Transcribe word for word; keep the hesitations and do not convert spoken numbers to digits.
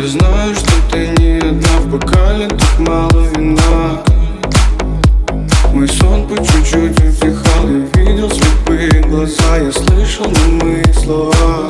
знаю, что ты не одна, в бокале так мало вина. Мой сон по чуть-чуть утихал, я видел слепые глаза, я слышал немые слова.